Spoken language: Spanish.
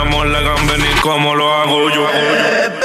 amor le cambie ni cómo lo hago yo.